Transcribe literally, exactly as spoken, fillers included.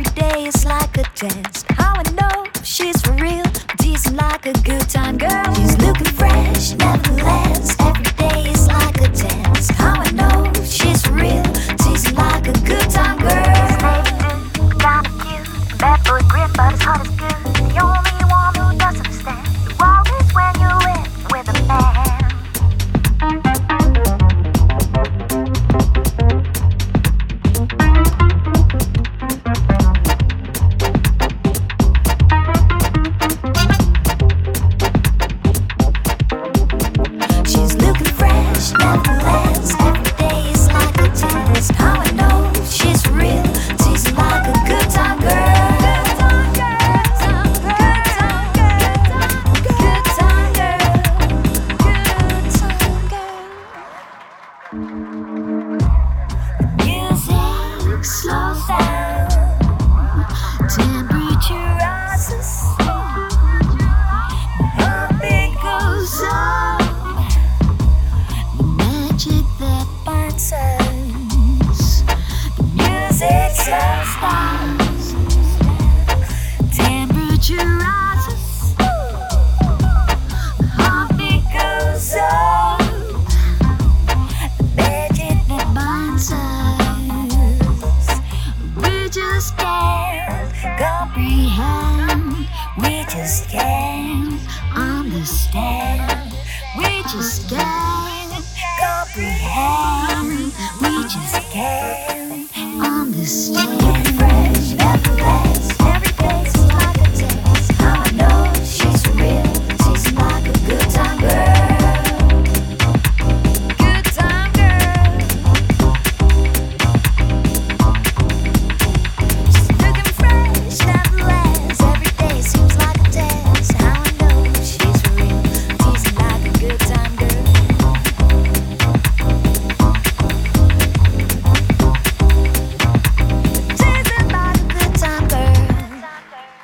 day is like a test. How I know if she's for real, teasing like a good time girl. She's looking fresh, nevertheless. Every day is like a test. How I know if she's for real, teasing like a good time girl. Kind of cute, bad boy grit, but his heart is good. The only one who doesn't understand the world is when you're in with a man. She's looking fresh, nevertheless. Every day is like a test. How I know she's for real, teasing like a good time girl. Good time girl, good time girl, good time girl, good time girl. Music slows down, temperature rises, heartbeat goes up. Magic that binds us. The music slows down. Temperature rises. The heartbeat goes up. The magic that binds us. We just can't comprehend. We just can't understand. We just can't comprehend. We just can't understand.